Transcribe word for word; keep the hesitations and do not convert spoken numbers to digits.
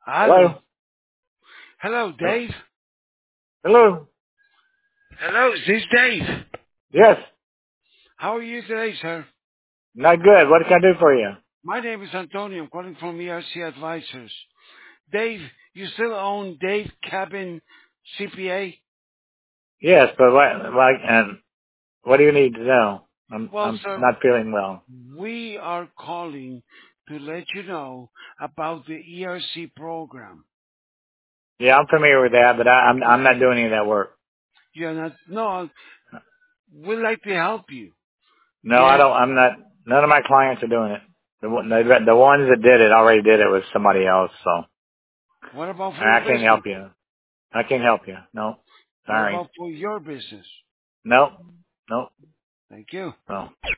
Hello. Hello? Hello, Dave. Hello? Hello, is this Dave? Yes. How are you today, sir? Not good. What can I do for you? My name is Antonio. I'm calling from E R C Advisors. Dave, you still own Dave Cabin C P A? Yes, but what, what, and what do you need to know? I'm, Well, I'm sir, not feeling well. we are calling to let you know about the E R C program. Yeah, I'm familiar with that, but I, I'm, I'm not doing any of that work. You're not, no, we'd like to help you. No, I Yes. don't, I'm not, none of my clients are doing it. The, one- the, the ones that did it already did it with somebody else, so What about for your I can't business? help you. I can't help you. No. What Sorry. about for your business? Nope. Nope. Thank you. No.